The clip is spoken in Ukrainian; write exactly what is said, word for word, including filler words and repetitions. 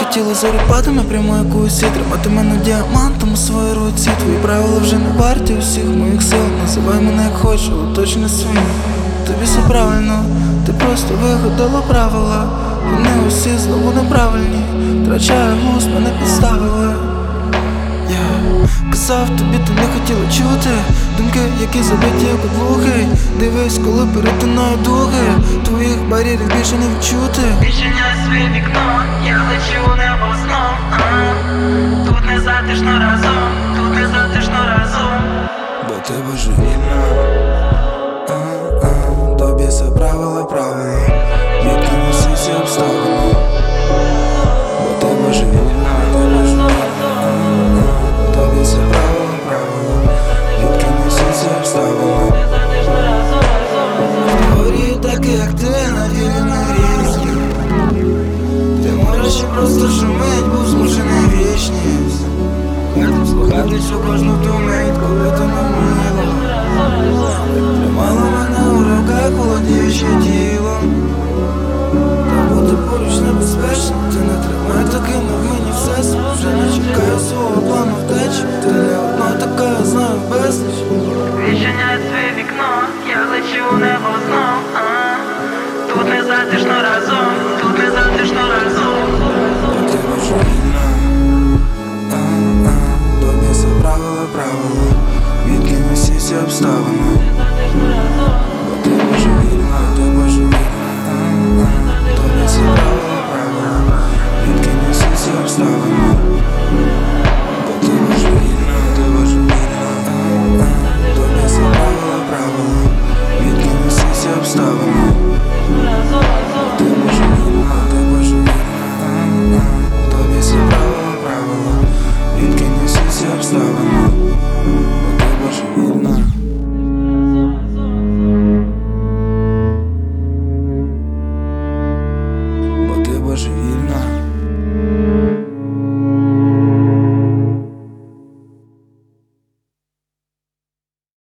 тіло зоріпатиме прямо як у усі. Тримати мене діамантом у своїй руці. Твої правила вже не варті усіх моїх сил. Називай мене як хочеш, але точно не свої. Тобі все правильно, ти просто вигадала правила. Вони усі знову неправильні. Втрачаю глузд, мене підставили. Я казав тобі, ти не хотіла чути думки, які забиті як одлуги. Дивись, коли перетинаю дуги, твоїх бар'єрів більше не відчути. Відчиняй своє вікно, я лечу у небо знов. а-а. Тут не затишно разом, тут не затишно разом. Бо ти божевільна, а-а. Тобі все правила, правила, відкинь усі ці обставини. Бо ти божевільна, ти божевільна, а-а. Тобі все правила, правила, відкинь усі ці обставини. Теорії такі, як ти, на ділі не різні. Ти можеш і просто шумить, був змушений вічність. Хотів слухатись у кожну ту мить, коли ти не вмила. Тримала мене у руках, володіючи тілом. Та бути поруч небезпечно, ти не тримай таким новині все. Вже не чекаю свого плану втечі. Ти не одна така, я знаю безліч. Відчиняй своє вікно, я лечу у небо знов. а-а. Тут не затишно разом, тут не затишно разом. Бо ти божевільна, а-а. Тобі все правила, правила, відкинь усі ці обставини.